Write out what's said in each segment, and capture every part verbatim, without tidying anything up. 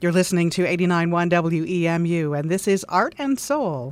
You're listening to eighty-nine point one W E M U, and this is Art and Soul.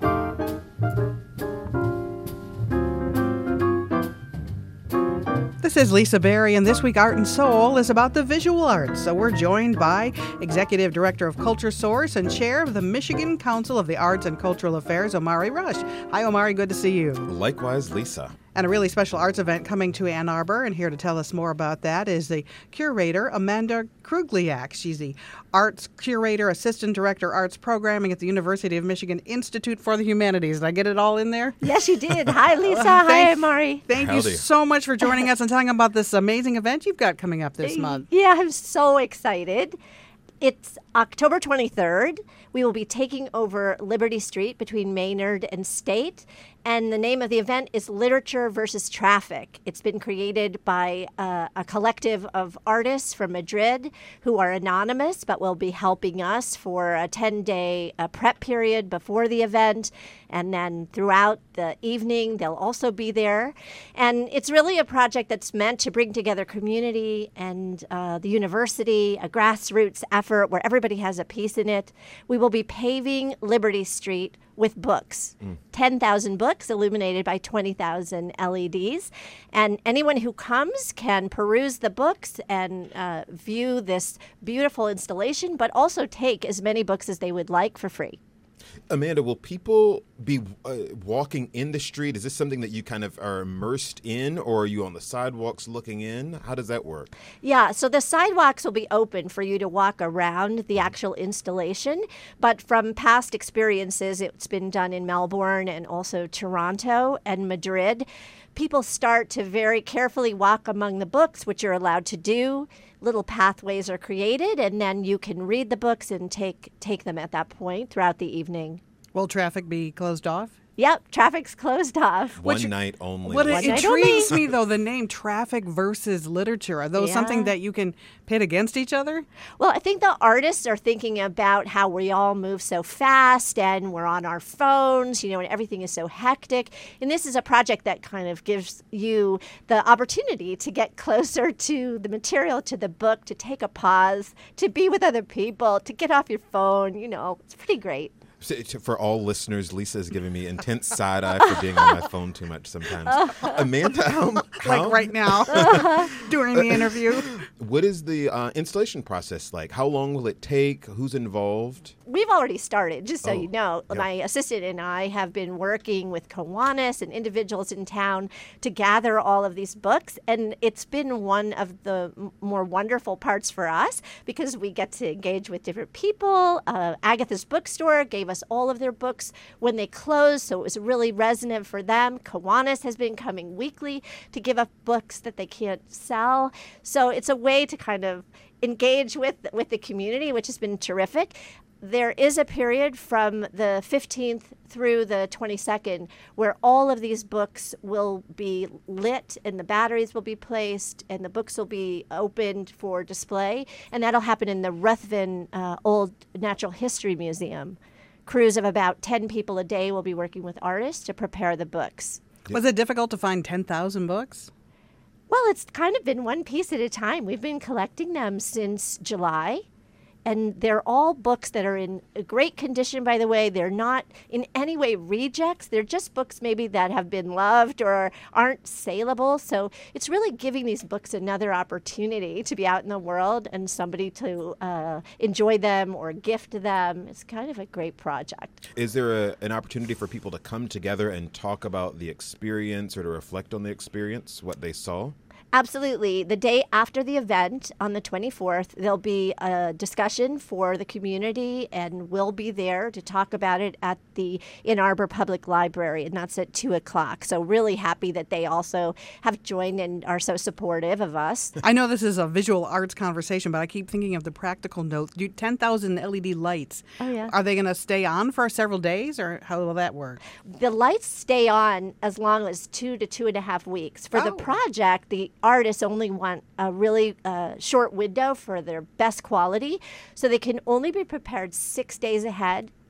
This is Lisa Berry, and this week Art and Soul is about the visual arts. So we're joined by Executive Director of Culture Source and Chair of the Michigan Council of the Arts and Cultural Affairs, Omari Rush. Hi, Omari. Good to see you. Likewise, Lisa. And a really special arts event coming to Ann Arbor, and here to tell us more about that is the curator, Amanda Krugliak. She's the arts curator, assistant director, arts programming at the University of Michigan Institute for the Humanities. Did I get it all in there? Yes, you did. Hi, Lisa. Hi, Amari. Thank Howdy. you so much for joining us and telling about this amazing event you've got coming up this month. Yeah, I'm so excited. It's October twenty-third. We will be taking over Liberty Street between Maynard and State. And the name of the event is Literature versus Traffic. It's been created by uh, a collective of artists from Madrid who are anonymous, but will be helping us for a ten-day uh, prep period before the event. And then throughout the evening, they'll also be there. And it's really a project that's meant to bring together community and uh, the university, a grassroots effort where everybody has a piece in it. We will be paving Liberty Street with books, mm. ten thousand books illuminated by twenty thousand L E Ds. And anyone who comes can peruse the books and uh, view this beautiful installation, but also take as many books as they would like for free. Amanda, will people be uh, walking in the street? Is this something that you kind of are immersed in, or are you on the sidewalks looking in? How does that work? Yeah, so the sidewalks will be open for you to walk around the actual installation, but from past experiences, it's been done in Melbourne and also Toronto and Madrid. People start to very carefully walk among the books, which you're allowed to do. Little pathways are created, and then you can read the books and take take them at that point throughout the evening. Will traffic be closed off? Yep, traffic's closed off. One Which, night only. What One it night intrigues only. me, though, the name traffic versus literature. Are those Yeah. something that you can pit against each other? Well, I think the artists are thinking about how we all move so fast and we're on our phones, you know, and everything is so hectic. And this is a project that kind of gives you the opportunity to get closer to the material, to the book, to take a pause, to be with other people, to get off your phone. You know, it's pretty great. So, to- for all listeners, Lisa is giving me intense side eye for being on my phone too much sometimes. Amanda, how, how, Like right now, during the interview. what is the uh, installation process like? How long will it take? Who's involved? We've already started, just so Oh, you know. yeah. My assistant and I have been working with Kiwanis and individuals in town to gather all of these books. And it's been one of the m- more wonderful parts for us because we get to engage with different people. Uh, Agatha's Bookstore gave us all of their books when they closed, so it was really resonant for them. Kiwanis has been coming weekly to give up books that they can't sell. So it's a way to kind of engage with, with the community, which has been terrific. There is a period from the fifteenth through the twenty-second where all of these books will be lit and the batteries will be placed and the books will be opened for display. And that'll happen in the Ruthven uh, Old Natural History Museum. Crews of about ten people a day will be working with artists to prepare the books. Was it difficult to find ten thousand books? Well, it's kind of been one piece at a time. We've been collecting them since July. And they're all books that are in great condition, by the way. They're not in any way rejects. They're just books maybe that have been loved or aren't saleable. So it's really giving these books another opportunity to be out in the world and somebody to uh, enjoy them or gift them. It's kind of a great project. Is there a, an opportunity for people to come together and talk about the experience or to reflect on the experience, what they saw? Absolutely. The day after the event on the twenty-fourth, there'll be a discussion for the community, and we'll be there to talk about it at the Ann Arbor Public Library, and that's at two o'clock. So really happy that they also have joined and are so supportive of us. I know this is a visual arts conversation, but I keep thinking of the practical note. You, ten thousand L E D lights. Oh, yeah. Are they going to stay on for several days, or how will that work? The lights stay on as long as two to two and a half weeks. For the Oh. project, the artists only want a really uh, short window for their best quality, so they can only be prepared six days ahead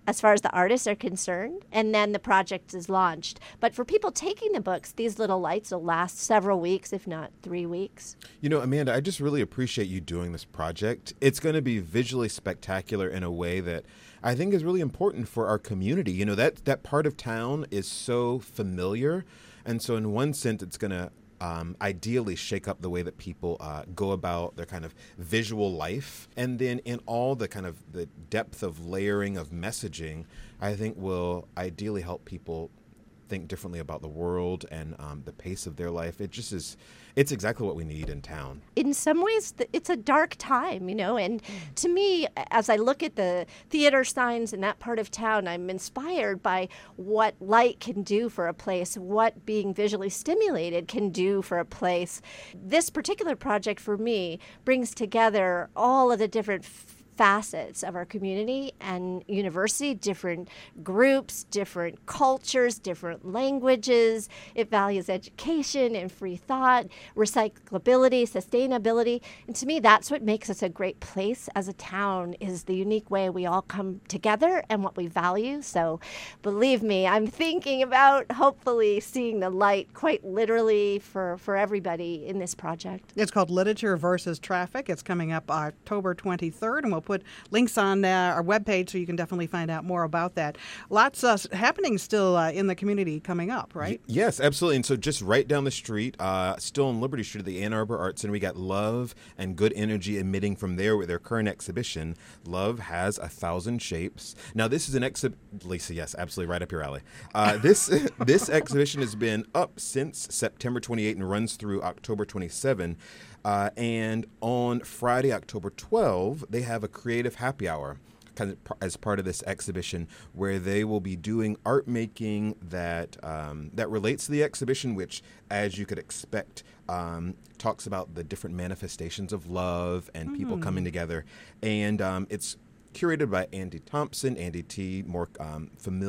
as far as the artists are concerned, and then the project is launched. But for people taking the books, these little lights will last several weeks, if not three weeks. You know, Amanda, I just really appreciate you doing this project. It's going to be visually spectacular in a way that I think is really important for our community. You know, that, that part of town is so familiar. And so in one sense, it's going to Um, ideally shake up the way that people uh, go about their kind of visual life. And then in all the kind of the depth of layering of messaging, I think will ideally help people think differently about the world and um, the pace of their life. It just is, it's exactly what we need in town. In some ways, th- it's a dark time, you know, and to me, as I look at the theater signs in that part of town, I'm inspired by what light can do for a place, what being visually stimulated can do for a place. This particular project for me brings together all of the different f- facets of our community and university, different groups, different cultures, different languages. It values education and free thought, recyclability, sustainability. And to me, that's what makes us a great place as a town, is the unique way we all come together and what we value. So believe me, I'm thinking about hopefully seeing the light quite literally for, for everybody in this project. It's called Literature versus Traffic. It's coming up October twenty-third, and we'll put links on uh, our webpage so you can definitely find out more about that. Lots uh, happening still uh, in the community coming up, right? Y- yes, absolutely. And so just right down the street, uh, still on Liberty Street at the Ann Arbor Arts Center, we got Love and Good Energy emitting from there with their current exhibition, Love Has a Thousand Shapes. Now, this is an exhibit, Lisa, yes, absolutely right up your alley. Uh, this this exhibition has been up since September twenty-eighth and runs through October twenty-seventh. Uh, and on Friday, October twelfth, they have a creative happy hour kind of as part of this exhibition, where they will be doing art making that um, that relates to the exhibition, which, as you could expect, um, talks about the different manifestations of love and mm. people coming together. And um, it's curated by Andy Thompson, Andy T, more um,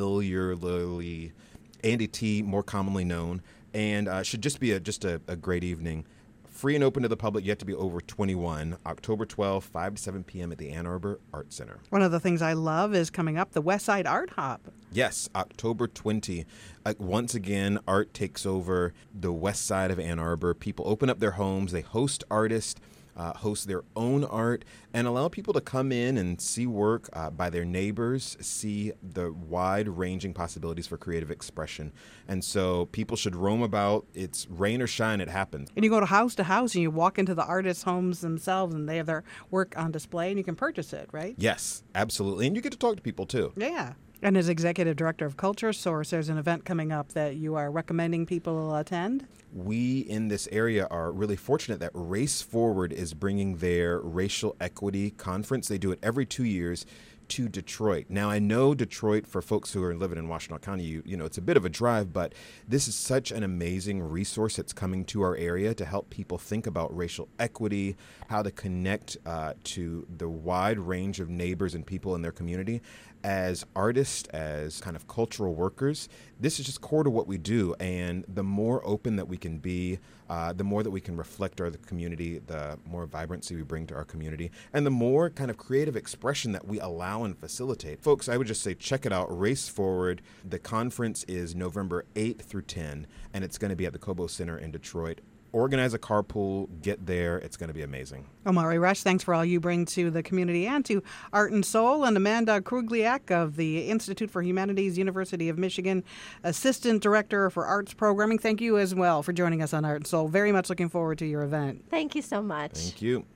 familiarly, Andy T, more commonly known, and uh, should just be a, just a, a great evening. Free and open to the public. You have to be over twenty-one. October twelfth, five to seven p.m. at the Ann Arbor Art Center. One of the things I love is coming up, the West Side Art Hop. Yes, October twentieth. Uh, once again, art takes over the west side of Ann Arbor. People open up their homes. They host artists, uh, host their own art, and allow people to come in and see work uh, by their neighbors, see the wide-ranging possibilities for creative expression. And so people should roam about. It's rain or shine, it happens. And you go to house to house and you walk into the artists' homes themselves and they have their work on display and you can purchase it, right? Yes, absolutely. And you get to talk to people, too. Yeah. And as Executive Director of Culture Source, there's an event coming up that you are recommending people attend? We in this area are really fortunate that Race Forward is bringing their racial equity conference. They do it every two years to Detroit. Now, I know Detroit, for folks who are living in Washtenaw County, you, you know, it's a bit of a drive, but this is such an amazing resource that's coming to our area to help people think about racial equity, how to connect uh, to the wide range of neighbors and people in their community. As artists, as kind of cultural workers, this is just core to what we do. And the more open that we can be, uh, the more that we can reflect our community, the more vibrancy we bring to our community, and the more kind of creative expression that we allow and facilitate. Folks, I would just say check it out, Race Forward. The conference is November eighth through tenth, and it's going to be at the Cobo Center in Detroit. Organize a carpool, get there. It's going to be amazing. Omari Rush, thanks for all you bring to the community and to Art and Soul. And Amanda Krugliak of the Institute for Humanities, University of Michigan, Assistant Director for Arts Programming. Thank you as well for joining us on Art and Soul. Very much looking forward to your event. Thank you so much. Thank you.